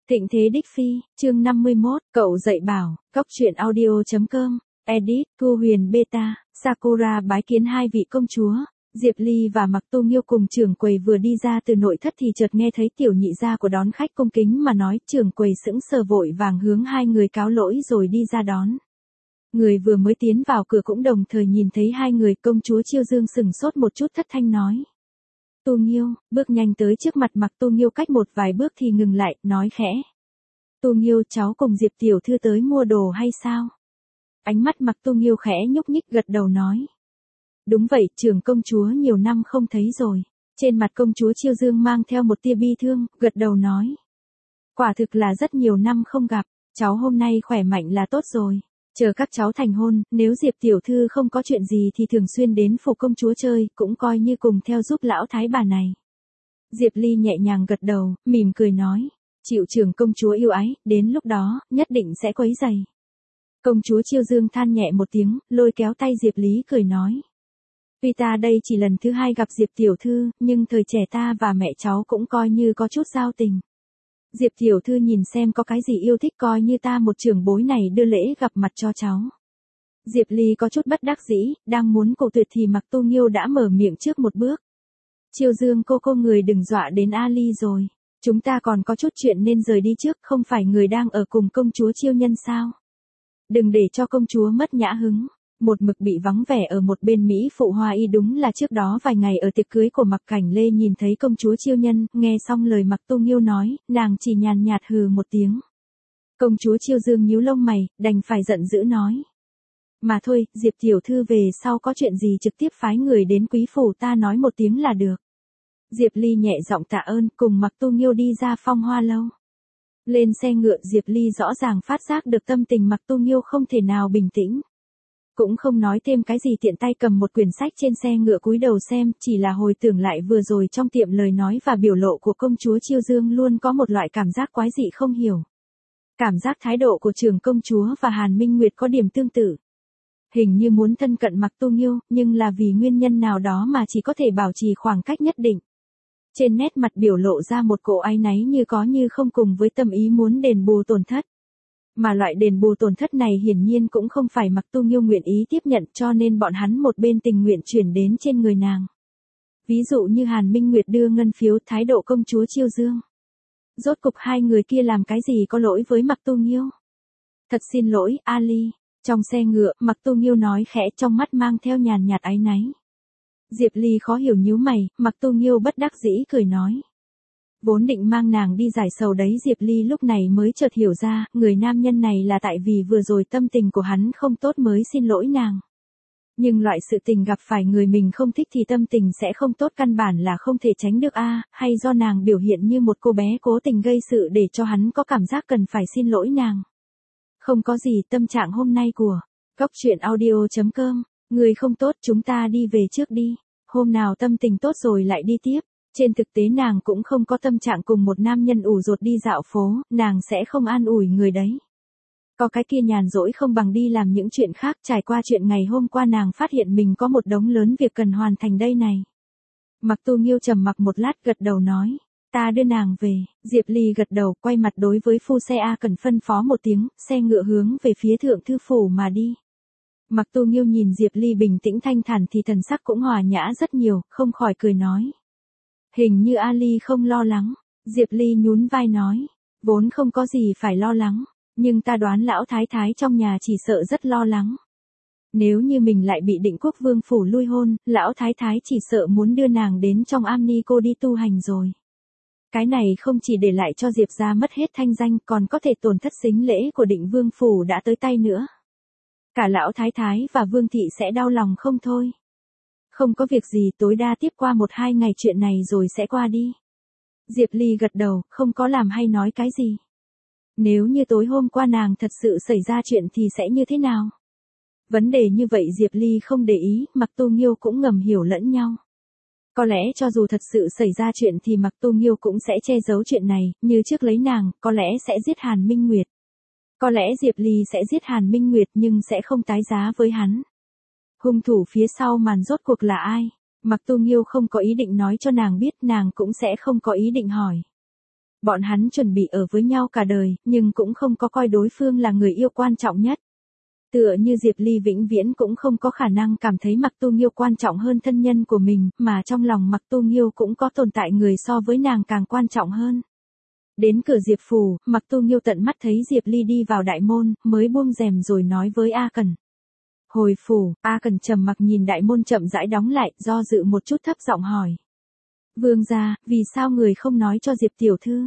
Thịnh Thế Đích Phi, chương 51, cậu dạy bảo, cóc truyện audio.com, edit, Thu Huyền Beta, Sakura bái kiến hai vị công chúa. Diệp Ly và Mặc Tu Nghiêu cùng trưởng quầy vừa đi ra từ nội thất thì chợt nghe thấy tiểu nhị gia của đón khách cung kính mà nói, trưởng quầy sững sờ vội vàng hướng hai người cáo lỗi rồi đi ra đón. Người vừa mới tiến vào cửa cũng đồng thời nhìn thấy hai người. Công chúa Chiêu Dương sừng sốt một chút thất thanh nói. Tu Nghiêu, bước nhanh tới trước mặt Mặc Tu Nghiêu, cách một vài bước thì ngừng lại, nói khẽ. Tu Nghiêu, cháu cùng Diệp tiểu thư tới mua đồ hay sao? Ánh mắt Mặc Tu Nghiêu khẽ nhúc nhích gật đầu nói. Đúng vậy, trưởng công chúa nhiều năm không thấy rồi. Trên mặt công chúa Chiêu Dương mang theo một tia bi thương, gật đầu nói. Quả thực là rất nhiều năm không gặp, cháu hôm nay khỏe mạnh là tốt rồi. Chờ các cháu thành hôn, nếu Diệp tiểu thư không có chuyện gì thì thường xuyên đến phủ công chúa chơi, cũng coi như cùng theo giúp lão thái bà này. Diệp Ly nhẹ nhàng gật đầu, mỉm cười nói. Chịu trưởng công chúa yêu ái, đến lúc đó, nhất định sẽ quấy rầy. Công chúa Chiêu Dương than nhẹ một tiếng, lôi kéo tay Diệp Lý cười nói. Tuy ta đây chỉ lần thứ hai gặp Diệp tiểu thư, nhưng thời trẻ ta và mẹ cháu cũng coi như có chút giao tình. Diệp tiểu thư nhìn xem có cái gì yêu thích, coi như ta một trưởng bối này đưa lễ gặp mặt cho cháu. Diệp Ly có chút bất đắc dĩ, đang muốn cự tuyệt thì Mặc Tu Nghiêu đã mở miệng trước một bước. Chiêu Dương cô người đừng dọa đến Ali rồi. Chúng ta còn có chút chuyện nên rời đi trước, không phải người đang ở cùng công chúa Chiêu Nhân sao? Đừng để cho công chúa mất nhã hứng. Một mực bị vắng vẻ ở một bên Mỹ phụ Hoa Y, đúng là trước đó vài ngày ở tiệc cưới của Mặc Cảnh Lê nhìn thấy công chúa Chiêu Nhân, nghe xong lời Mặc Tu Nghiêu nói, nàng chỉ nhàn nhạt hừ một tiếng. Công chúa Chiêu Dương nhíu lông mày, đành phải giận dữ nói. Mà thôi, Diệp tiểu thư về sau có chuyện gì trực tiếp phái người đến quý phủ ta nói một tiếng là được. Diệp Ly nhẹ giọng tạ ơn, cùng Mặc Tu Nghiêu đi ra Phong Hoa lâu. Lên xe ngựa, Diệp Ly rõ ràng phát giác được tâm tình Mặc Tu Nghiêu không thể nào bình tĩnh. Cũng không nói thêm cái gì, tiện tay cầm một quyển sách trên xe ngựa cúi đầu xem, chỉ là hồi tưởng lại vừa rồi trong tiệm lời nói và biểu lộ của công chúa Chiêu Dương, luôn có một loại cảm giác quái dị không hiểu. Cảm giác thái độ của trưởng công chúa và Hàn Minh Nguyệt có điểm tương tự. Hình như muốn thân cận Mặc Tu Nghiêu, nhưng là vì nguyên nhân nào đó mà chỉ có thể bảo trì khoảng cách nhất định. Trên nét mặt biểu lộ ra một cỗ áy náy như có như không, cùng với tâm ý muốn đền bù tổn thất. Mà loại đền bù tổn thất này hiển nhiên cũng không phải Mặc Tu Nghiêu nguyện ý tiếp nhận, cho nên bọn hắn một bên tình nguyện chuyển đến trên người nàng. Ví dụ như Hàn Minh Nguyệt đưa ngân phiếu, thái độ công chúa Chiêu Dương. Rốt cục hai người kia làm cái gì có lỗi với Mặc Tu Nghiêu? Thật xin lỗi, Ali. Trong xe ngựa, Mặc Tu Nghiêu nói khẽ, trong mắt mang theo nhàn nhạt áy náy. Diệp Ly khó hiểu nhíu mày, Mặc Tu Nghiêu bất đắc dĩ cười nói. Vốn định mang nàng đi giải sầu đấy. Diệp Ly lúc này mới chợt hiểu ra, người nam nhân này là tại vì vừa rồi tâm tình của hắn không tốt mới xin lỗi nàng. Nhưng loại sự tình gặp phải người mình không thích thì tâm tình sẽ không tốt, căn bản là không thể tránh được a, hay do nàng biểu hiện như một cô bé cố tình gây sự để cho hắn có cảm giác cần phải xin lỗi nàng. Không có gì, tâm trạng hôm nay của cóc truyện audio.com, người không tốt, chúng ta đi về trước đi, hôm nào tâm tình tốt rồi lại đi tiếp. Trên thực tế nàng cũng không có tâm trạng cùng một nam nhân ủ rột đi dạo phố, nàng sẽ không an ủi người đấy. Có cái kia nhàn rỗi không bằng đi làm những chuyện khác. Trải qua chuyện ngày hôm qua nàng phát hiện mình có một đống lớn việc cần hoàn thành đây này. Mặc Tu Nghiêu trầm mặc một lát gật đầu nói, ta đưa nàng về. Diệp Ly gật đầu, quay mặt đối với phu xe A Cần phân phó một tiếng, xe ngựa hướng về phía thượng thư phủ mà đi. Mặc Tu Nghiêu nhìn Diệp Ly bình tĩnh thanh thản thì thần sắc cũng hòa nhã rất nhiều, không khỏi cười nói. Hình như Ali không lo lắng. Diệp Ly nhún vai nói, vốn không có gì phải lo lắng, nhưng ta đoán lão thái thái trong nhà chỉ sợ rất lo lắng. Nếu như mình lại bị Định Quốc Vương phủ lui hôn, lão thái thái chỉ sợ muốn đưa nàng đến trong am ni cô đi tu hành rồi. Cái này không chỉ để lại cho Diệp gia mất hết thanh danh, còn có thể tổn thất sính lễ của Định Vương phủ đã tới tay nữa. Cả lão thái thái và Vương thị sẽ đau lòng không thôi. Không có việc gì, tối đa tiếp qua 1-2 ngày chuyện này rồi sẽ qua đi. Diệp Ly gật đầu, không có làm hay nói cái gì. Nếu như tối hôm qua nàng thật sự xảy ra chuyện thì sẽ như thế nào? Vấn đề như vậy Diệp Ly không để ý, Mặc Tu Nghiêu cũng ngầm hiểu lẫn nhau. Có lẽ cho dù thật sự xảy ra chuyện thì Mặc Tu Nghiêu cũng sẽ che giấu chuyện này, như trước lấy nàng, có lẽ sẽ giết Hàn Minh Nguyệt. Có lẽ Diệp Ly sẽ giết Hàn Minh Nguyệt nhưng sẽ không tái giá với hắn. Hung thủ phía sau màn rốt cuộc là ai? Mặc Tu Nghiêu không có ý định nói cho nàng biết, nàng cũng sẽ không có ý định hỏi. Bọn hắn chuẩn bị ở với nhau cả đời, nhưng cũng không có coi đối phương là người yêu quan trọng nhất. Tựa như Diệp Ly vĩnh viễn cũng không có khả năng cảm thấy Mặc Tu Nghiêu quan trọng hơn thân nhân của mình, mà trong lòng Mặc Tu Nghiêu cũng có tồn tại người so với nàng càng quan trọng hơn. Đến cửa Diệp phủ, Mặc Tu Nghiêu tận mắt thấy Diệp Ly đi vào đại môn, mới buông rèm rồi nói với A Cẩn. Hồi phủ, A Cẩn trầm mặc nhìn đại môn chậm rãi đóng lại, do dự một chút thấp giọng hỏi. Vương gia, vì sao người không nói cho Diệp tiểu thư?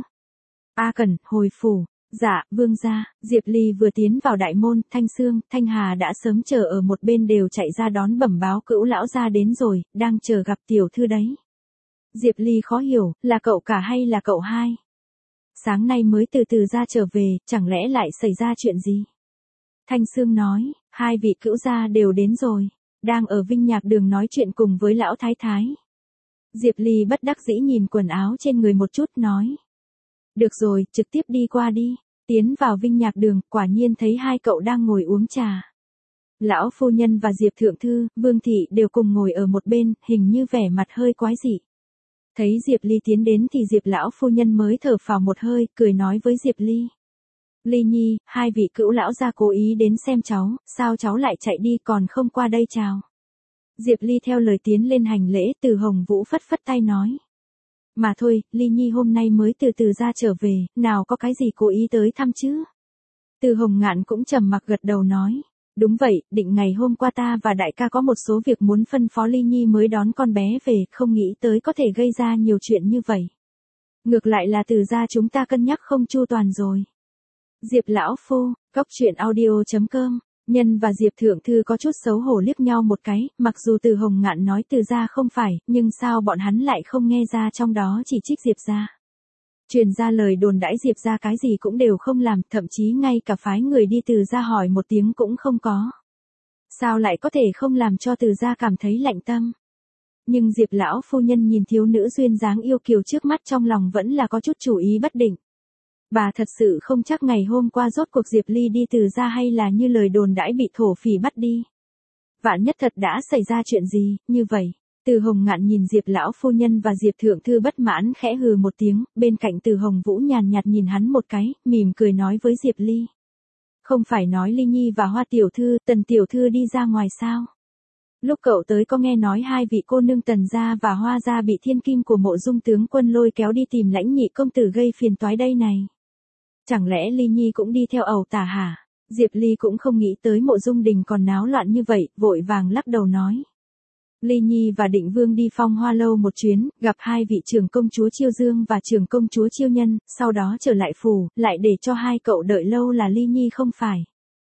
A Cẩn, hồi phủ. Dạ, vương gia. Diệp Ly vừa tiến vào đại môn, Thanh Sương, Thanh Hà đã sớm chờ ở một bên đều chạy ra đón bẩm báo Cữu lão gia đến rồi, đang chờ gặp tiểu thư đấy. Diệp Ly khó hiểu, là cậu cả hay là cậu hai? Sáng nay mới từ từ ra trở về, chẳng lẽ lại xảy ra chuyện gì? Thanh Sương nói, hai vị cữu gia đều đến rồi, đang ở Vinh Nhạc Đường nói chuyện cùng với lão thái thái. Diệp Ly bất đắc dĩ nhìn quần áo trên người một chút nói. Được rồi, trực tiếp đi qua đi. Tiến vào Vinh Nhạc Đường, quả nhiên thấy hai cậu đang ngồi uống trà. Lão phu nhân và Diệp thượng thư, Vương thị đều cùng ngồi ở một bên, hình như vẻ mặt hơi quái dị. Thấy Diệp Ly tiến đến thì Diệp lão phu nhân mới thở phào một hơi, cười nói với Diệp Ly. Ly Nhi, hai vị cữu lão gia cố ý đến xem cháu, sao cháu lại chạy đi còn không qua đây chào. Diệp Ly theo lời tiến lên hành lễ, Từ Hồng Vũ phất phất tay nói. Mà thôi, Ly Nhi hôm nay mới từ từ ra trở về, nào có cái gì cố ý tới thăm chứ. Từ Hồng Ngạn cũng trầm mặc gật đầu nói. Đúng vậy, định ngày hôm qua ta và đại ca có một số việc muốn phân phó Ly Nhi mới đón con bé về, không nghĩ tới có thể gây ra nhiều chuyện như vậy. Ngược lại là từ gia chúng ta cân nhắc không chu toàn rồi. Diệp lão phu, coctruyện.audio.com. Nhân và Diệp thượng thư có chút xấu hổ liếc nhau một cái, mặc dù Từ Hồng Ngạn nói Từ gia không phải, nhưng sao bọn hắn lại không nghe ra trong đó chỉ trích Diệp gia. Truyền ra lời đồn đãi Diệp gia cái gì cũng đều không làm, thậm chí ngay cả phái người đi Từ gia hỏi một tiếng cũng không có. Sao lại có thể không làm cho Từ gia cảm thấy lạnh tâm? Nhưng Diệp lão phu nhân nhìn thiếu nữ duyên dáng yêu kiều trước mắt trong lòng vẫn là có chút chủ ý bất định. Bà thật sự không chắc ngày hôm qua rốt cuộc Diệp Ly đi Từ gia hay là như lời đồn đãi bị thổ phỉ bắt đi. Vạn nhất thật đã xảy ra chuyện gì, như vậy. Từ Hồng Ngạn nhìn Diệp lão phu nhân và Diệp thượng thư bất mãn khẽ hừ một tiếng, bên cạnh Từ Hồng Vũ nhàn nhạt nhìn hắn một cái, mỉm cười nói với Diệp Ly. Không phải nói Ly Nhi và Hoa tiểu thư, Tần tiểu thư đi ra ngoài sao? Lúc cậu tới có nghe nói hai vị cô nương Tần gia và Hoa gia bị thiên kim của Mộ Dung tướng quân lôi kéo đi tìm Lãnh nhị công tử gây phiền toái đây này. Chẳng lẽ Ly Nhi cũng đi theo ẩu tả hả? Diệp Ly cũng không nghĩ tới Mộ Dung đình còn náo loạn như vậy, vội vàng lắc đầu nói. Ly Nhi và Định Vương đi Phong Hoa lâu một chuyến, gặp hai vị trưởng công chúa Chiêu Dương và trưởng công chúa Chiêu Nhân, sau đó trở lại phủ, lại để cho hai cậu đợi lâu là Ly Nhi không phải.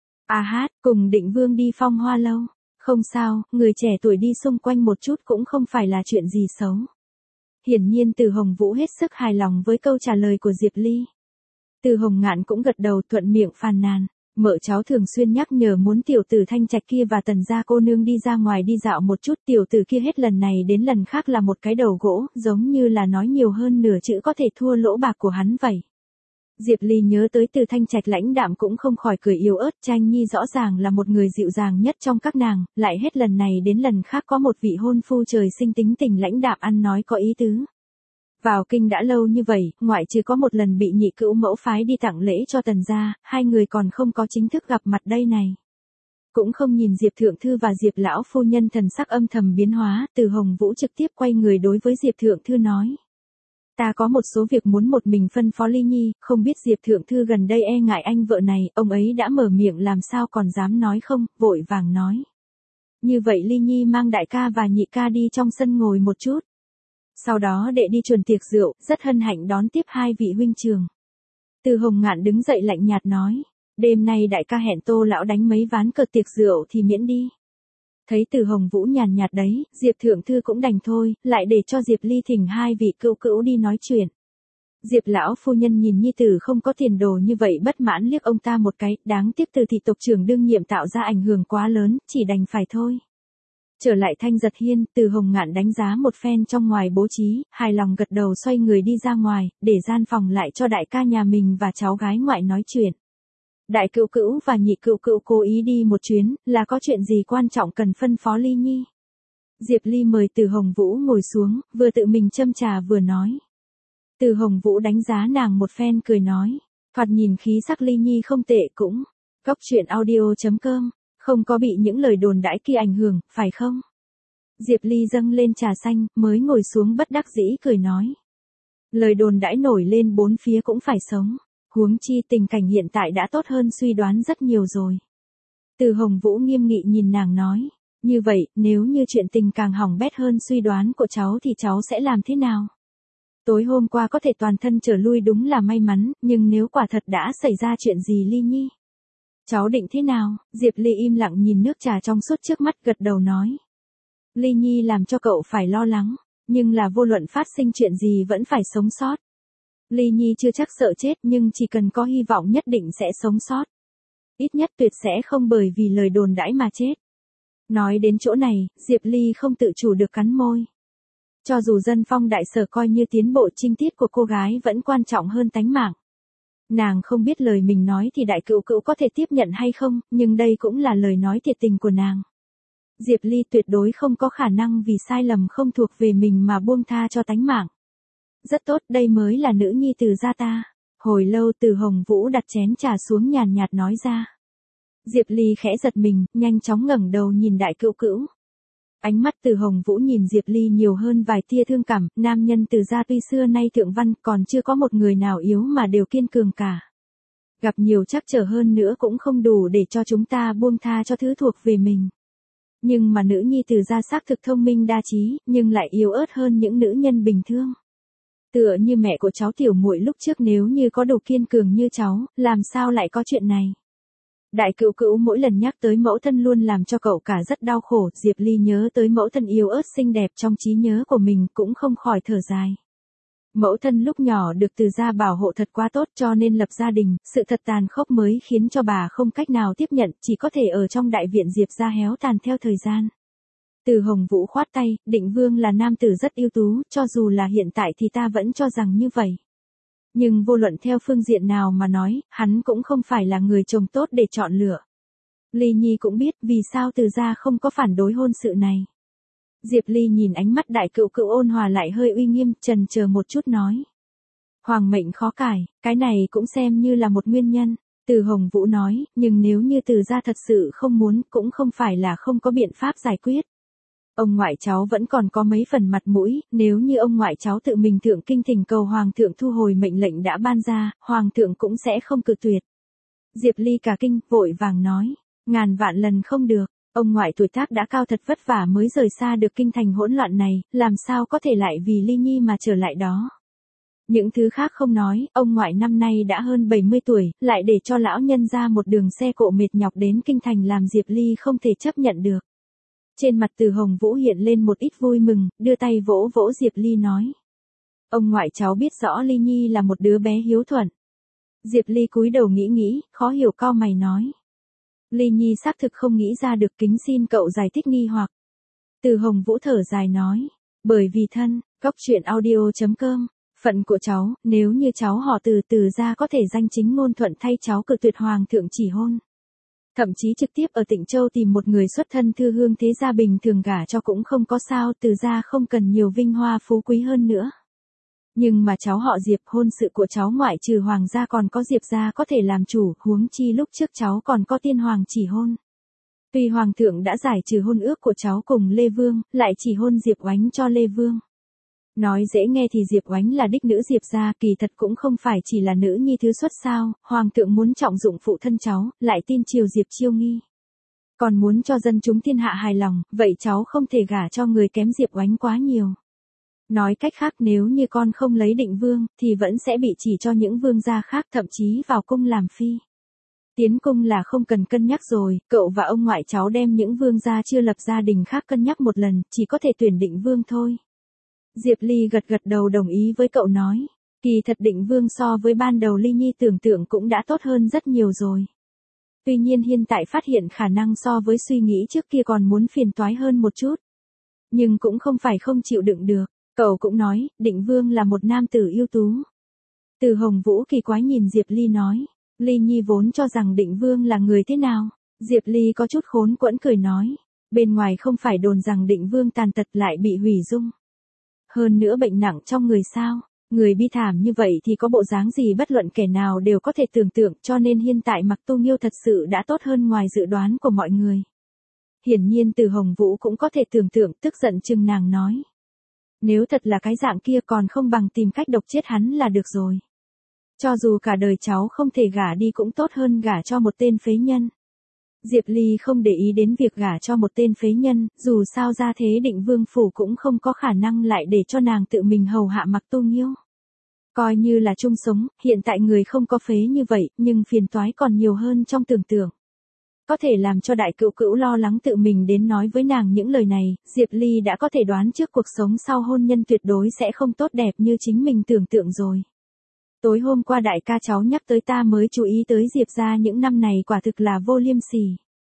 À hát, cùng Định Vương đi Phong Hoa lâu. Không sao, người trẻ tuổi đi xung quanh một chút cũng không phải là chuyện gì xấu. Hiển nhiên Từ Hồng Vũ hết sức hài lòng với câu trả lời của Diệp Ly. Từ Hồng Ngạn cũng gật đầu thuận miệng phàn nàn. Mợ cháu thường xuyên nhắc nhở muốn tiểu tử Thanh Trạch kia và Tần gia cô nương đi ra ngoài đi dạo một chút, tiểu tử kia hết lần này đến lần khác là một cái đầu gỗ, giống như là nói nhiều hơn nửa chữ có thể thua lỗ bạc của hắn vậy. Diệp Ly nhớ tới Từ Thanh Trạch lãnh đạm cũng không khỏi cười yếu ớt, Tranh Nhi rõ ràng là một người dịu dàng nhất trong các nàng, lại hết lần này đến lần khác có một vị hôn phu trời sinh tính tình lãnh đạm ăn nói có ý tứ. Vào kinh đã lâu như vậy, ngoại trừ có một lần bị nhị cữu mẫu phái đi tặng lễ cho Tần gia, hai người còn không có chính thức gặp mặt đây này. Cũng không nhìn Diệp thượng thư và Diệp lão phu nhân thần sắc âm thầm biến hóa, Từ Hồng Vũ trực tiếp quay người đối với Diệp thượng thư nói. Ta có một số việc muốn một mình phân phó Ly Nhi, không biết Diệp thượng thư gần đây e ngại anh vợ này, ông ấy đã mở miệng làm sao còn dám nói không, vội vàng nói. Như vậy Ly Nhi mang đại ca và nhị ca đi trong sân ngồi một chút. Sau đó đệ đi chuẩn tiệc rượu, rất hân hạnh đón tiếp hai vị huynh trưởng. Từ Hồng Ngạn đứng dậy lạnh nhạt nói, đêm nay đại ca hẹn Tô lão đánh mấy ván cờ tiệc rượu thì miễn đi. Thấy Từ Hồng Vũ nhàn nhạt đấy, Diệp thượng thư cũng đành thôi, lại để cho Diệp Ly thỉnh hai vị cữu cữu đi nói chuyện. Diệp lão phu nhân nhìn nhi tử không có tiền đồ như vậy bất mãn liếc ông ta một cái, đáng tiếc Từ thị tộc trưởng đương nhiệm tạo ra ảnh hưởng quá lớn, chỉ đành phải thôi. Trở lại Thanh Giật Hiên, Từ Hồng Ngạn đánh giá một phen trong ngoài bố trí, hài lòng gật đầu xoay người đi ra ngoài, để gian phòng lại cho đại ca nhà mình và cháu gái ngoại nói chuyện. Đại cữu cữu và nhị cữu cữu cố ý đi một chuyến, là có chuyện gì quan trọng cần phân phó Ly Nhi? Diệp Ly mời Từ Hồng Vũ ngồi xuống, vừa tự mình châm trà vừa nói. Từ Hồng Vũ đánh giá nàng một phen cười nói. Thoạt nhìn khí sắc Ly Nhi không tệ cũng. Cóc truyện audio.com. Không có bị những lời đồn đãi kia ảnh hưởng, phải không? Diệp Ly dâng lên trà xanh, mới ngồi xuống bất đắc dĩ cười nói. Lời đồn đãi nổi lên bốn phía cũng phải sống. Huống chi tình cảnh hiện tại đã tốt hơn suy đoán rất nhiều rồi. Từ Hồng Vũ nghiêm nghị nhìn nàng nói. Như vậy, nếu như chuyện tình càng hỏng bét hơn suy đoán của cháu thì cháu sẽ làm thế nào? Tối hôm qua có thể toàn thân trở lui đúng là may mắn, nhưng nếu quả thật đã xảy ra chuyện gì Ly Nhi? Cháu định thế nào? Diệp Ly im lặng nhìn nước trà trong suốt trước mắt gật đầu nói. Ly Nhi làm cho cậu phải lo lắng, nhưng là vô luận phát sinh chuyện gì vẫn phải sống sót. Ly Nhi chưa chắc sợ chết nhưng chỉ cần có hy vọng nhất định sẽ sống sót. Ít nhất tuyệt sẽ không bởi vì lời đồn đãi mà chết. Nói đến chỗ này, Diệp Ly không tự chủ được cắn môi. Cho dù dân phong đại sở coi như tiến bộ trinh tiết của cô gái vẫn quan trọng hơn tánh mạng. Nàng không biết lời mình nói thì đại cữu cữu có thể tiếp nhận hay không, nhưng đây cũng là lời nói thiệt tình của nàng. Diệp Ly tuyệt đối không có khả năng vì sai lầm không thuộc về mình mà buông tha cho tánh mạng. Rất tốt, đây mới là nữ nhi Từ gia ta. Hồi lâu Từ Hồng Vũ đặt chén trà xuống nhàn nhạt nói ra. Diệp Ly khẽ giật mình, nhanh chóng ngẩng đầu nhìn đại cữu cữu. Ánh mắt Từ Hồng Vũ nhìn Diệp Ly nhiều hơn vài tia thương cảm, nam nhân Từ gia tuy xưa nay thượng văn còn chưa có một người nào yếu mà đều kiên cường cả. Gặp nhiều trắc trở hơn nữa cũng không đủ để cho chúng ta buông tha cho thứ thuộc về mình. Nhưng mà nữ nhi Từ gia xác thực thông minh đa trí, nhưng lại yếu ớt hơn những nữ nhân bình thường. Tựa như mẹ của cháu tiểu muội lúc trước nếu như có đủ kiên cường như cháu, làm sao lại có chuyện này? Đại cữu cữu mỗi lần nhắc tới mẫu thân luôn làm cho cậu cả rất đau khổ, Diệp Ly nhớ tới mẫu thân yếu ớt xinh đẹp trong trí nhớ của mình cũng không khỏi thở dài. Mẫu thân lúc nhỏ được Từ gia bảo hộ thật quá tốt cho nên lập gia đình, sự thật tàn khốc mới khiến cho bà không cách nào tiếp nhận, chỉ có thể ở trong đại viện Diệp gia héo tàn theo thời gian. Từ Hồng Vũ khoát tay, Định Vương là nam tử rất ưu tú, cho dù là hiện tại thì ta vẫn cho rằng như vậy. Nhưng vô luận theo phương diện nào mà nói, hắn cũng không phải là người chồng tốt để chọn lựa. Ly Nhi cũng biết vì sao Từ gia không có phản đối hôn sự này. Diệp Ly nhìn ánh mắt đại cữu cữu ôn hòa lại hơi uy nghiêm, chần chờ một chút nói. Hoàng mệnh khó cải, cái này cũng xem như là một nguyên nhân. Từ Hồng Vũ nói, nhưng nếu như Từ gia thật sự không muốn cũng không phải là không có biện pháp giải quyết. Ông ngoại cháu vẫn còn có mấy phần mặt mũi, nếu như ông ngoại cháu tự mình thượng kinh thỉnh cầu Hoàng thượng thu hồi mệnh lệnh đã ban ra, Hoàng thượng cũng sẽ không cự tuyệt. Diệp Ly cả kinh, vội vàng nói, ngàn vạn lần không được, ông ngoại tuổi tác đã cao thật vất vả mới rời xa được kinh thành hỗn loạn này, làm sao có thể lại vì Ly Nhi mà trở lại đó. Những thứ khác không nói, ông ngoại năm nay đã hơn 70 tuổi, lại để cho lão nhân ra một đường xe cộ mệt nhọc đến kinh thành làm Diệp Ly không thể chấp nhận được. Trên mặt Từ Hồng Vũ hiện lên một ít vui mừng, đưa tay vỗ vỗ Diệp Ly nói. Ông ngoại cháu biết rõ Ly Nhi là một đứa bé hiếu thuận. Diệp Ly cúi đầu nghĩ, khó hiểu cau mày nói. Ly Nhi xác thực không nghĩ ra được, kính xin cậu giải thích nghi hoặc. Từ Hồng Vũ thở dài nói. Bởi vì thân, cóc truyện audio.com, phận của cháu, nếu như cháu họ Từ gia có thể danh chính ngôn thuận thay cháu cự tuyệt Hoàng thượng chỉ hôn. Thậm chí trực tiếp ở Tịnh Châu tìm một người xuất thân thư hương thế gia bình thường gả cho cũng không có sao, Từ gia không cần nhiều vinh hoa phú quý hơn nữa. Nhưng mà cháu họ Diệp, hôn sự của cháu ngoại trừ Hoàng gia còn có Diệp gia có thể làm chủ, huống chi lúc trước cháu còn có tiên hoàng chỉ hôn. Tuy Hoàng thượng đã giải trừ hôn ước của cháu cùng Lê Vương, lại chỉ hôn Diệp Oánh cho Lê Vương. Nói dễ nghe thì Diệp Oánh là đích nữ Diệp gia, kỳ thật cũng không phải chỉ là nữ nhi thứ xuất sao, Hoàng thượng muốn trọng dụng phụ thân cháu, lại tin chiều Diệp Chiêu Nghi. Còn muốn cho dân chúng thiên hạ hài lòng, vậy cháu không thể gả cho người kém Diệp Oánh quá nhiều. Nói cách khác nếu như con không lấy Định Vương, thì vẫn sẽ bị chỉ cho những vương gia khác, thậm chí vào cung làm phi. Tiến cung là không cần cân nhắc rồi, cậu và ông ngoại cháu đem những vương gia chưa lập gia đình khác cân nhắc một lần, chỉ có thể tuyển Định Vương thôi. Diệp Ly gật đầu đồng ý với cậu nói. Kỳ thật Định Vương so với ban đầu Ly Nhi tưởng tượng cũng đã tốt hơn rất nhiều rồi. Tuy nhiên hiện tại phát hiện khả năng so với suy nghĩ trước kia còn muốn phiền toái hơn một chút. Nhưng cũng không phải không chịu đựng được. Cậu cũng nói, Định Vương là một nam tử ưu tú. Từ Hồng Vũ kỳ quái nhìn Diệp Ly nói. Ly Nhi vốn cho rằng Định Vương là người thế nào? Diệp Ly có chút khốn quẫn cười nói. Bên ngoài không phải đồn rằng Định Vương tàn tật lại bị hủy dung. Hơn nữa bệnh nặng trong người sao? Người bi thảm như vậy thì có bộ dáng gì bất luận kẻ nào đều có thể tưởng tượng, cho nên hiện tại Mạc Tu Nghiêu thật sự đã tốt hơn ngoài dự đoán của mọi người. Hiển nhiên Từ Hồng Vũ cũng có thể tưởng tượng, tức giận chừng nàng nói. Nếu thật là cái dạng kia còn không bằng tìm cách độc chết hắn là được rồi. Cho dù cả đời cháu không thể gả đi cũng tốt hơn gả cho một tên phế nhân. Diệp Ly không để ý đến việc gả cho một tên phế nhân, dù sao ra thế Định Vương phủ cũng không có khả năng lại để cho nàng tự mình hầu hạ Mạc Tu Nghiêu. Coi như là chung sống, hiện tại người không có phế như vậy, nhưng phiền toái còn nhiều hơn trong tưởng tượng. Có thể làm cho đại cữu cữu lo lắng tự mình đến nói với nàng những lời này, Diệp Ly đã có thể đoán trước cuộc sống sau hôn nhân tuyệt đối sẽ không tốt đẹp như chính mình tưởng tượng rồi. Tối hôm qua đại ca cháu nhắc tới ta mới chú ý tới Diệp gia những năm này quả thực là vô liêm sỉ.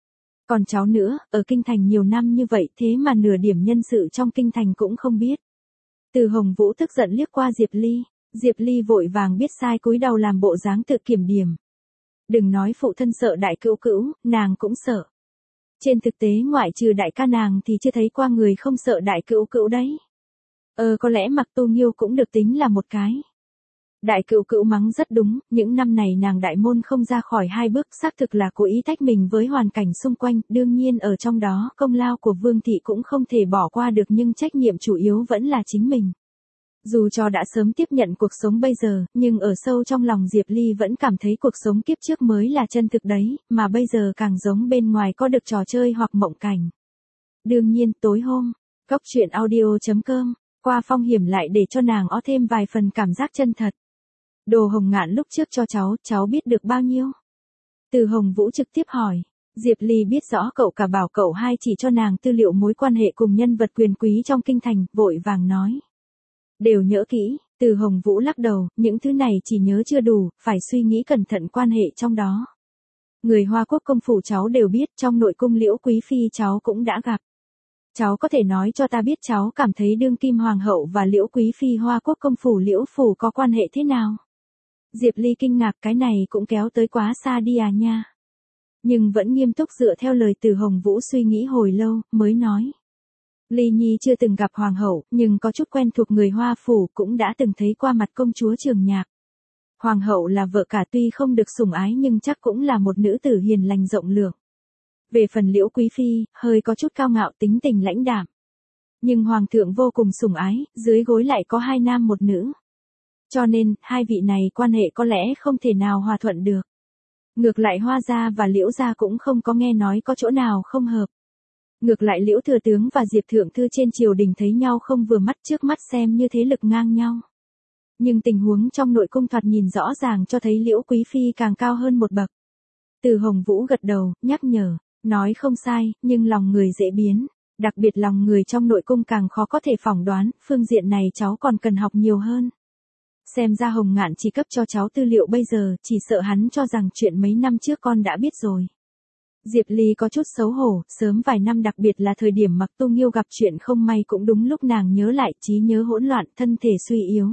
Còn cháu nữa, ở kinh thành nhiều năm như vậy thế mà nửa điểm nhân sự trong kinh thành cũng không biết. Từ Hồng Vũ tức giận liếc qua Diệp Ly vội vàng biết sai cúi đầu làm bộ dáng tự kiểm điểm. Đừng nói phụ thân sợ đại cữu cữu, nàng cũng sợ. Trên thực tế ngoại trừ đại ca nàng thì chưa thấy qua người không sợ đại cữu cữu đấy. Có lẽ Mạc Tu Nghiêu cũng được tính là một cái. Đại cữu cữu mắng rất đúng, những năm này nàng đại môn không ra khỏi hai bước, xác thực là cố ý tách mình với hoàn cảnh xung quanh, đương nhiên ở trong đó công lao của Vương thị cũng không thể bỏ qua được, nhưng trách nhiệm chủ yếu vẫn là chính mình. Dù cho đã sớm tiếp nhận cuộc sống bây giờ, nhưng ở sâu trong lòng Diệp Ly vẫn cảm thấy cuộc sống kiếp trước mới là chân thực đấy, mà bây giờ càng giống bên ngoài có được trò chơi hoặc mộng cảnh. Đương nhiên, tối hôm, Cốc Truyện Audio.com, qua phong hiểm lại để cho nàng có thêm vài phần cảm giác chân thật. Đồ Hồng Ngạn lúc trước cho cháu biết được bao nhiêu? Từ Hồng Vũ trực tiếp hỏi. Diệp Ly biết rõ cậu cả bảo cậu hai chỉ cho nàng tư liệu mối quan hệ cùng nhân vật quyền quý trong kinh thành, vội vàng nói. Đều nhớ kỹ, Từ Hồng Vũ lắc đầu, những thứ này chỉ nhớ chưa đủ, phải suy nghĩ cẩn thận quan hệ trong đó. Người Hoa Quốc công phủ cháu đều biết, trong nội cung Liễu Quý Phi cháu cũng đã gặp. Cháu có thể nói cho ta biết cháu cảm thấy đương kim hoàng hậu và Liễu Quý Phi Hoa Quốc công phủ Liễu phủ có quan hệ thế nào? Diệp Ly kinh ngạc, cái này cũng kéo tới quá xa đi à nha. Nhưng vẫn nghiêm túc dựa theo lời Từ Hồng Vũ suy nghĩ hồi lâu, mới nói. Ly Nhi chưa từng gặp hoàng hậu, nhưng có chút quen thuộc người Hoa phủ, cũng đã từng thấy qua mặt công chúa Trường Nhạc. Hoàng hậu là vợ cả, tuy không được sủng ái nhưng chắc cũng là một nữ tử hiền lành rộng lượng. Về phần Liễu Quý Phi, hơi có chút cao ngạo, tính tình lãnh đạm. Nhưng hoàng thượng vô cùng sủng ái, dưới gối lại có 2 nam 1 nữ. Cho nên, hai vị này quan hệ có lẽ không thể nào hòa thuận được. Ngược lại Hoa gia và Liễu gia cũng không có nghe nói có chỗ nào không hợp. Ngược lại Liễu thừa tướng và Diệp thượng thư trên triều đình thấy nhau không vừa mắt, trước mắt xem như thế lực ngang nhau. Nhưng tình huống trong nội cung thoạt nhìn rõ ràng cho thấy Liễu Quý Phi càng cao hơn một bậc. Từ Hồng Vũ gật đầu, nhắc nhở, nói không sai, nhưng lòng người dễ biến. Đặc biệt lòng người trong nội cung càng khó có thể phỏng đoán, phương diện này cháu còn cần học nhiều hơn. Xem ra Hồng Ngạn chỉ cấp cho cháu tư liệu bây giờ, chỉ sợ hắn cho rằng chuyện mấy năm trước con đã biết rồi. Diệp Ly có chút xấu hổ, sớm vài năm đặc biệt là thời điểm Mạc Tu Nghiêu gặp chuyện không may cũng đúng lúc nàng nhớ lại, trí nhớ hỗn loạn, thân thể suy yếu.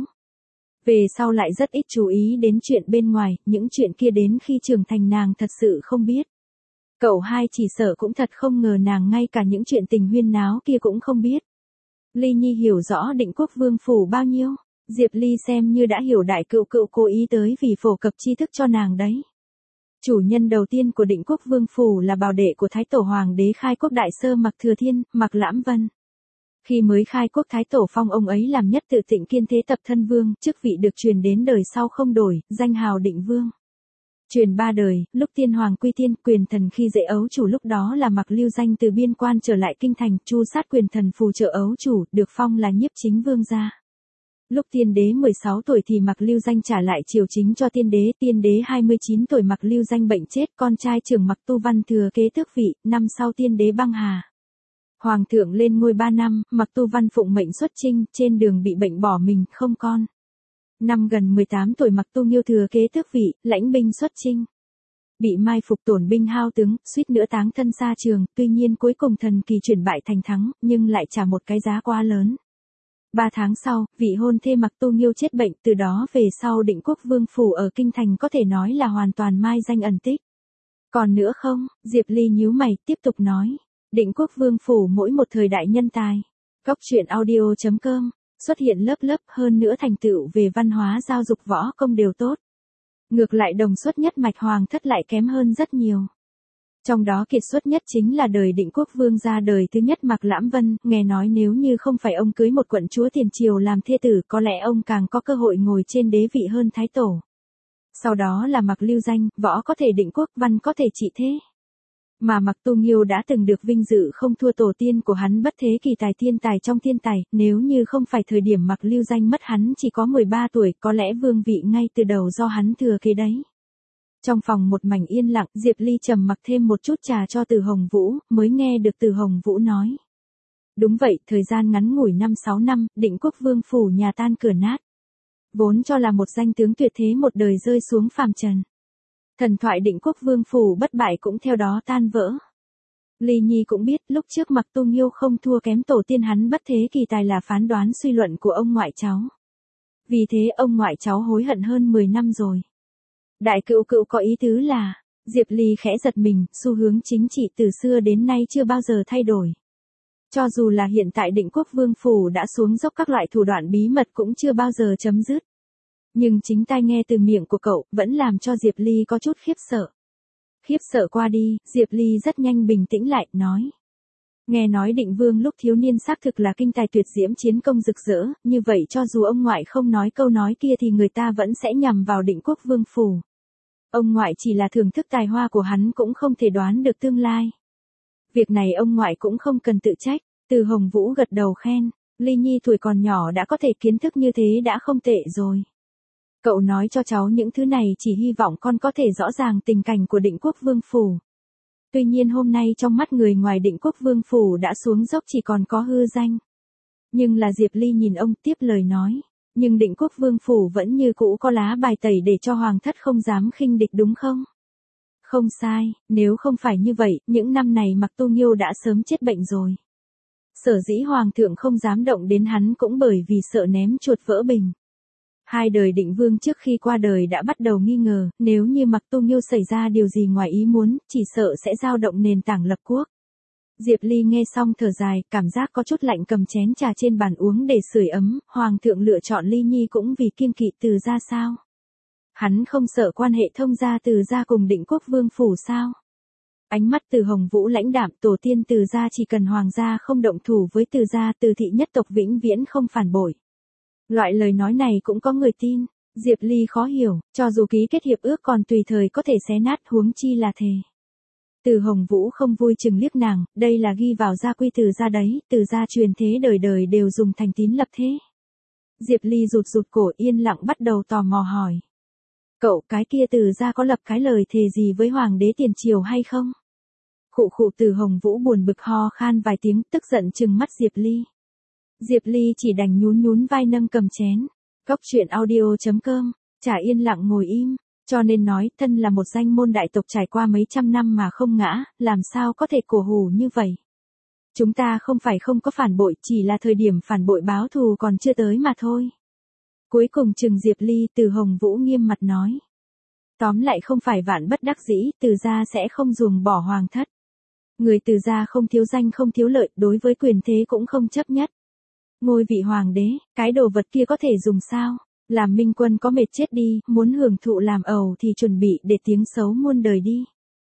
Về sau lại rất ít chú ý đến chuyện bên ngoài, những chuyện kia đến khi trưởng thành nàng thật sự không biết. Cậu hai chỉ sợ cũng thật không ngờ nàng ngay cả những chuyện tình huyên náo kia cũng không biết. Ly Nhi hiểu rõ Định Quốc Vương phủ bao nhiêu? Diệp Ly xem như đã hiểu đại cữu cữu cố ý tới vì phổ cập tri thức cho nàng đấy. Chủ nhân đầu tiên của Định Quốc Vương phủ là bảo đệ của Thái Tổ Hoàng đế khai quốc đại sơ Mạc Thừa Thiên, Mạc Lãm Vân. Khi mới khai quốc Thái Tổ phong ông ấy làm nhất tự Tịnh Kiên Thế Tập Thân Vương, chức vị được truyền đến đời sau không đổi, danh hào Định Vương. Truyền 3 đời, lúc tiên hoàng quy tiên, quyền thần khi dễ ấu chủ lúc đó là Mạc Lưu Danh từ biên quan trở lại kinh thành, chu sát quyền thần phù trợ ấu chủ, được phong là Nhiếp Chính Vương gia. Lúc tiên đế 16 tuổi thì Mạc Lưu Danh trả lại triều chính cho tiên đế 29 tuổi Mạc Lưu Danh bệnh chết, con trai trưởng Mạc Tu Văn thừa kế tước vị, năm sau tiên đế băng hà. Hoàng thượng lên ngôi 3 năm, Mạc Tu Văn phụng mệnh xuất chinh, trên đường bị bệnh bỏ mình, không con. Năm gần 18 tuổi Mạc Tu Nghiêu thừa kế tước vị, lãnh binh xuất chinh. Bị mai phục tổn binh hao tướng, suýt nữa táng thân xa trường, tuy nhiên cuối cùng thần kỳ chuyển bại thành thắng, nhưng lại trả một cái giá quá lớn. 3 tháng sau, vị hôn thê Mạc Tu Nghiêu chết bệnh, từ đó về sau Định Quốc Vương phủ ở kinh thành có thể nói là hoàn toàn mai danh ẩn tích. Còn nữa không? Diệp Ly nhíu mày, tiếp tục nói. Định Quốc Vương phủ mỗi một thời đại nhân tài. Cốc Truyện Audio.com xuất hiện lớp lớp, hơn nữa thành tựu về văn hóa giao dục võ công đều tốt. Ngược lại đồng xuất nhất mạch hoàng thất lại kém hơn rất nhiều. Trong đó kiệt xuất nhất chính là đời Định Quốc Vương gia đời thứ nhất Mạc Lãm Vân, nghe nói nếu như không phải ông cưới một quận chúa tiền triều làm thê tử, có lẽ ông càng có cơ hội ngồi trên đế vị hơn Thái Tổ. Sau đó là Mạc Lưu Danh, võ có thể định quốc, văn có thể trị thế. Mà Mạc Tu Nghiêu đã từng được vinh dự không thua tổ tiên của hắn bất thế kỳ tài thiên tài trong thiên tài, nếu như không phải thời điểm Mạc Lưu Danh mất hắn chỉ có 13 tuổi, có lẽ vương vị ngay từ đầu do hắn thừa kế đấy. Trong phòng một mảnh yên lặng, Diệp Ly trầm mặc thêm một chút trà cho Từ Hồng Vũ, mới nghe được Từ Hồng Vũ nói. Đúng vậy, thời gian ngắn ngủi 5-6 năm, Định Quốc Vương phủ nhà tan cửa nát. Vốn cho là một danh tướng tuyệt thế một đời rơi xuống phàm trần. Thần thoại Định Quốc Vương phủ bất bại cũng theo đó tan vỡ. Ly Nhi cũng biết lúc trước Mạc Tu Nghiêu không thua kém tổ tiên hắn bất thế kỳ tài là phán đoán suy luận của ông ngoại cháu. Vì thế ông ngoại cháu hối hận hơn 10 năm rồi. Đại cữu cữu có ý tứ là, Diệp Ly khẽ giật mình, xu hướng chính trị từ xưa đến nay chưa bao giờ thay đổi. Cho dù là hiện tại Định Quốc Vương phủ đã xuống dốc các loại thủ đoạn bí mật cũng chưa bao giờ chấm dứt. Nhưng chính tai nghe từ miệng của cậu vẫn làm cho Diệp Ly có chút khiếp sợ. Khiếp sợ qua đi, Diệp Ly rất nhanh bình tĩnh lại, nói. Nghe nói Định Vương lúc thiếu niên xác thực là kinh tài tuyệt diễm chiến công rực rỡ, như vậy cho dù ông ngoại không nói câu nói kia thì người ta vẫn sẽ nhằm vào Định Quốc Vương phủ. Ông ngoại chỉ là thưởng thức tài hoa của hắn cũng không thể đoán được tương lai. Việc này ông ngoại cũng không cần tự trách. Từ Hồng Vũ gật đầu khen, Ly Nhi tuổi còn nhỏ đã có thể kiến thức như thế đã không tệ rồi. Cậu nói cho cháu những thứ này chỉ hy vọng con có thể rõ ràng tình cảnh của Định Quốc Vương phủ. Tuy nhiên hôm nay trong mắt người ngoài Định Quốc Vương phủ đã xuống dốc chỉ còn có hư danh. Nhưng là Diệp Ly nhìn ông tiếp lời nói, nhưng Định Quốc Vương phủ vẫn như cũ có lá bài tẩy để cho hoàng thất không dám khinh địch đúng không? Không sai, nếu không phải như vậy, những năm này Mạc Tu Nghiêu đã sớm chết bệnh rồi. Sở dĩ hoàng thượng không dám động đến hắn cũng bởi vì sợ ném chuột vỡ bình. Hai đời Định Vương trước khi qua đời đã bắt đầu nghi ngờ, nếu như Mạc Tu Nghiêu xảy ra điều gì ngoài ý muốn, chỉ sợ sẽ dao động nền tảng lập quốc. Diệp Ly nghe xong thở dài, cảm giác có chút lạnh cầm chén trà trên bàn uống để sưởi ấm, hoàng thượng lựa chọn Ly Nhi cũng vì kiêng kỵ Từ gia sao? Hắn không sợ quan hệ thông gia Từ gia cùng Định Quốc Vương phủ sao? Ánh mắt Từ Hồng Vũ lãnh đạm, tổ tiên Từ gia chỉ cần hoàng gia không động thủ với Từ gia, Từ thị nhất tộc vĩnh viễn không phản bội. Loại lời nói này cũng có người tin. Diệp Ly khó hiểu, cho dù ký kết hiệp ước còn tùy thời có thể xé nát, huống chi là thề. Từ Hồng Vũ không vui chừng liếc nàng, đây là ghi vào gia quy Từ gia đấy, Từ gia truyền thế đời đời đều dùng thành tín lập thế. Diệp Ly rụt rụt cổ yên lặng bắt đầu tò mò hỏi. Cậu cái kia Từ gia có lập cái lời thề gì với hoàng đế tiền triều hay không? Khụ khụ. Từ Hồng Vũ buồn bực ho khan vài tiếng, tức giận trừng mắt Diệp Ly. Diệp Ly chỉ đành nhún nhún vai nâng cầm chén. Cóc truyện audio.com, chả yên lặng ngồi im, cho nên nói thân là một danh môn đại tộc trải qua mấy trăm năm mà không ngã, làm sao có thể cổ hủ như vậy. Chúng ta không phải không có phản bội, chỉ là thời điểm phản bội báo thù còn chưa tới mà thôi. Cuối cùng chừng Diệp Ly, Từ Hồng Vũ nghiêm mặt nói. Tóm lại không phải vạn bất đắc dĩ, Từ gia sẽ không ruồng bỏ hoàng thất. Người Từ gia không thiếu danh không thiếu lợi, đối với quyền thế cũng không chấp nhất. Ngôi vị hoàng đế, cái đồ vật kia có thể dùng sao? Làm minh quân có mệt chết đi, muốn hưởng thụ làm ẩu thì chuẩn bị để tiếng xấu muôn đời đi.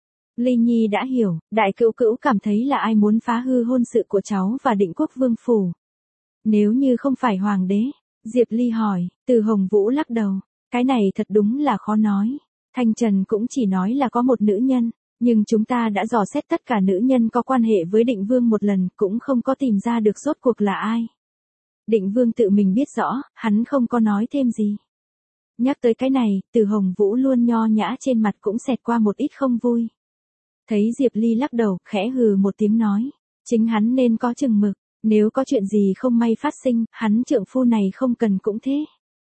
Ly Nhi đã hiểu, đại cữu cữu cảm thấy là ai muốn phá hư hôn sự của cháu và Định Quốc Vương phủ. Nếu như không phải hoàng đế, Diệp Ly hỏi, Từ Hồng Vũ lắc đầu, cái này thật đúng là khó nói. Thanh Trần cũng chỉ nói là có một nữ nhân, nhưng chúng ta đã dò xét tất cả nữ nhân có quan hệ với Định Vương một lần cũng không có tìm ra được rốt cuộc là ai. Định Vương tự mình biết rõ, hắn không có nói thêm gì. Nhắc tới cái này, Từ Hồng Vũ luôn nho nhã trên mặt cũng xẹt qua một ít không vui. Thấy Diệp Ly lắc đầu, khẽ hừ một tiếng nói, chính hắn nên có chừng mực, nếu có chuyện gì không may phát sinh, hắn trượng phu này không cần cũng thế.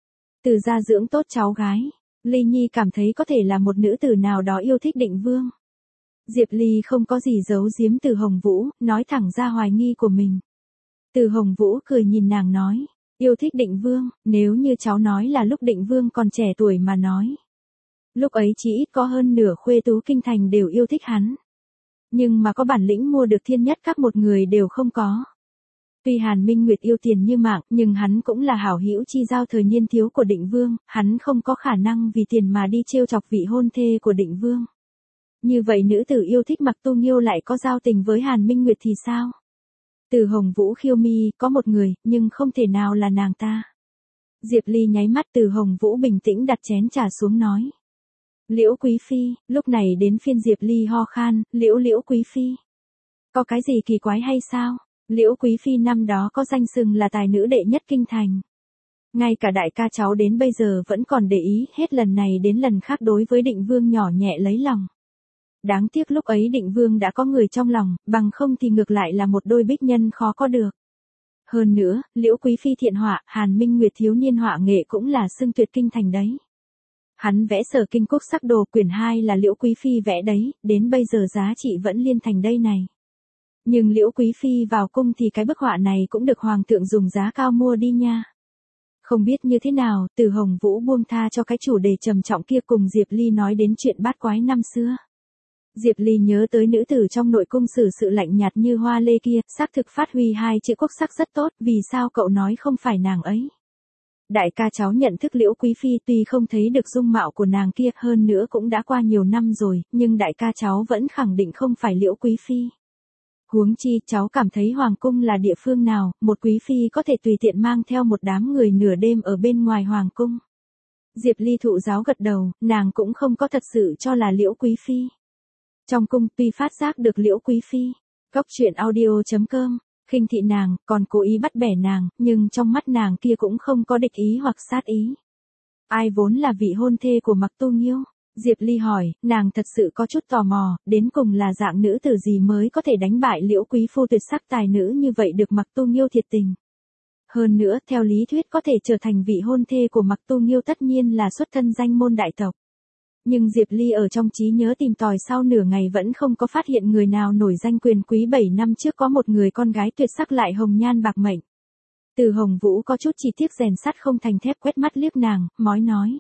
Từ gia dưỡng tốt cháu gái, Ly Nhi cảm thấy có thể là một nữ tử nào đó yêu thích Định Vương. Diệp Ly không có gì giấu giếm Từ Hồng Vũ, nói thẳng ra hoài nghi của mình. Từ Hồng Vũ cười nhìn nàng nói, yêu thích Định Vương, nếu như cháu nói là lúc Định Vương còn trẻ tuổi mà nói. Lúc ấy chỉ ít có hơn nửa khuê tú kinh thành đều yêu thích hắn. Nhưng mà có bản lĩnh mua được thiên nhất các một người đều không có. Tuy Hàn Minh Nguyệt yêu tiền như mạng, nhưng hắn cũng là hảo hữu chi giao thời niên thiếu của Định Vương, hắn không có khả năng vì tiền mà đi trêu chọc vị hôn thê của Định Vương. Như vậy nữ tử yêu thích Mặc Tu Nghiêu lại có giao tình với Hàn Minh Nguyệt thì sao? Từ Hồng Vũ khiêu mi, có một người, nhưng không thể nào là nàng ta. Diệp Ly nháy mắt. Từ Hồng Vũ bình tĩnh đặt chén trà xuống nói. Liễu Quý Phi, lúc này đến phiên Diệp Ly ho khan, Liễu Quý Phi. Có cái gì kỳ quái hay sao? Liễu Quý Phi năm đó có danh xưng là tài nữ đệ nhất kinh thành. Ngay cả đại ca cháu đến bây giờ vẫn còn để ý, hết lần này đến lần khác đối với Định Vương nhỏ nhẹ lấy lòng. Đáng tiếc lúc ấy Định Vương đã có người trong lòng, bằng không thì ngược lại là một đôi bích nhân khó có được. Hơn nữa, Liễu Quý Phi thiện họa, Hàn Minh Nguyệt thiếu niên họa nghệ cũng là xưng tuyệt kinh thành đấy. Hắn vẽ Sở Kinh Quốc Sắc Đồ quyển 2 là Liễu Quý Phi vẽ đấy, đến bây giờ giá trị vẫn liên thành đây này. Nhưng Liễu Quý Phi vào cung thì cái bức họa này cũng được Hoàng thượng dùng giá cao mua đi nha. Không biết như thế nào, Từ Hồng Vũ buông tha cho cái chủ đề trầm trọng kia cùng Diệp Ly nói đến chuyện bát quái năm xưa. Diệp Ly nhớ tới nữ tử trong nội cung xử sự lạnh nhạt như hoa lê kia, xác thực phát huy hai chữ quốc sắc rất tốt, vì sao cậu nói không phải nàng ấy? Đại ca cháu nhận thức Liễu Quý Phi tuy không thấy được dung mạo của nàng kia, hơn nữa cũng đã qua nhiều năm rồi, nhưng đại ca cháu vẫn khẳng định không phải Liễu Quý Phi. Huống chi, cháu cảm thấy Hoàng cung là địa phương nào, một quý phi có thể tùy tiện mang theo một đám người nửa đêm ở bên ngoài Hoàng cung. Diệp Ly thụ giáo gật đầu, nàng cũng không có thật sự cho là Liễu Quý Phi. Trong cung tuy phát giác được Liễu Quý Phi, Cóc Truyện Audio.com, khinh thị nàng, còn cố ý bắt bẻ nàng, nhưng trong mắt nàng kia cũng không có địch ý hoặc sát ý. Ai vốn là vị hôn thê của Mặc Tu Nghiêu? Diệp Ly hỏi, nàng thật sự có chút tò mò, đến cùng là dạng nữ tử gì mới có thể đánh bại Liễu Quý Phu tuyệt sắc tài nữ như vậy được Mặc Tu Nghiêu thiệt tình. Hơn nữa, theo lý thuyết có thể trở thành vị hôn thê của Mặc Tu Nghiêu tất nhiên là xuất thân danh môn đại tộc. Nhưng Diệp Ly ở trong trí nhớ tìm tòi sau nửa ngày vẫn không có phát hiện người nào nổi danh quyền quý 7 năm trước có một người con gái tuyệt sắc lại hồng nhan bạc mệnh. Từ Hồng Vũ có chút chi tiết rèn sắt không thành thép quét mắt liếc nàng, mói nói.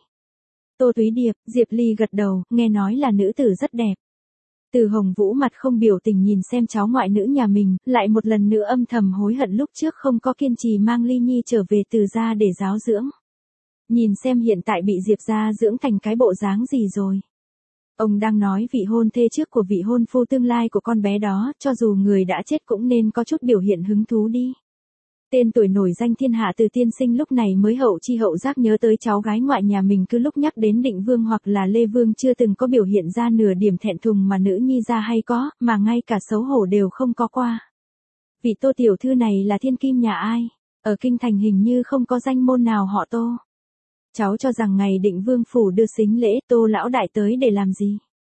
Tô Túy Điệp, Diệp Ly gật đầu, nghe nói là nữ tử rất đẹp. Từ Hồng Vũ mặt không biểu tình nhìn xem cháu ngoại nữ nhà mình, lại một lần nữa âm thầm hối hận lúc trước không có kiên trì mang Ly Nhi trở về Từ gia để giáo dưỡng. Nhìn xem hiện tại bị Diệp gia dưỡng thành cái bộ dáng gì rồi. Ông đang nói vị hôn thê trước của vị hôn phu tương lai của con bé đó, cho dù người đã chết cũng nên có chút biểu hiện hứng thú đi. Tên tuổi nổi danh thiên hạ Từ tiên sinh lúc này mới hậu chi hậu giác nhớ tới cháu gái ngoại nhà mình, cứ lúc nhắc đến Định Vương hoặc là Lê Vương chưa từng có biểu hiện ra nửa điểm thẹn thùng mà nữ nhi ra hay có, mà ngay cả xấu hổ đều không có qua. Vị Tô tiểu thư này là thiên kim nhà ai? Ở kinh thành hình như không có danh môn nào họ Tô. Cháu cho rằng ngày Định Vương phủ đưa sính lễ, Tô lão đại tới để làm gì?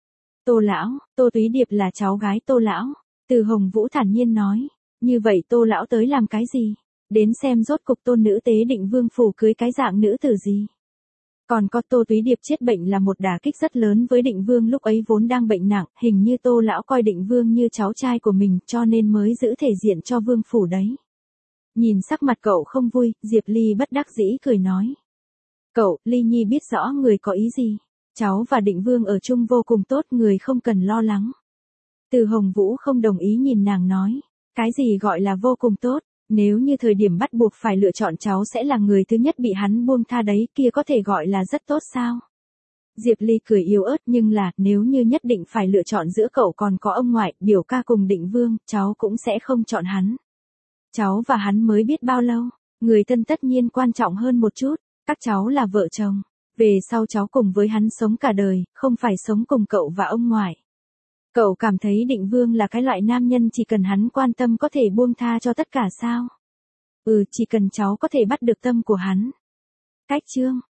Tô lão, Tô Túy Điệp là cháu gái Tô lão. Từ Hồng Vũ thản nhiên nói, như vậy Tô lão tới làm cái gì? Đến xem rốt cục tôn nữ tế Định Vương phủ cưới cái dạng nữ tử gì. Còn có Tô Túy Điệp chết bệnh là một đả kích rất lớn với Định Vương, lúc ấy vốn đang bệnh nặng, hình như Tô lão coi Định Vương như cháu trai của mình, cho nên mới giữ thể diện cho Vương phủ đấy. Nhìn sắc mặt cậu không vui, Diệp Ly bất đắc dĩ cười nói. Cậu, Ly Nhi biết rõ người có ý gì. Cháu và Định Vương ở chung vô cùng tốt, người không cần lo lắng. Từ Hồng Vũ không đồng ý nhìn nàng nói. Cái gì gọi là vô cùng tốt? Nếu như thời điểm bắt buộc phải lựa chọn cháu sẽ là người thứ nhất bị hắn buông tha đấy, kia có thể gọi là rất tốt sao? Diệp Ly cười yếu ớt, nhưng là, nếu như nhất định phải lựa chọn giữa cậu còn có ông ngoại, biểu ca cùng Định Vương, cháu cũng sẽ không chọn hắn. Cháu và hắn mới biết bao lâu, người thân tất nhiên quan trọng hơn một chút, các cháu là vợ chồng. Về sau cháu cùng với hắn sống cả đời, không phải sống cùng cậu và ông ngoại. Cậu cảm thấy Định Vương là cái loại nam nhân chỉ cần hắn quan tâm có thể buông tha cho tất cả sao? Chỉ cần cháu có thể bắt được tâm của hắn. Cách chương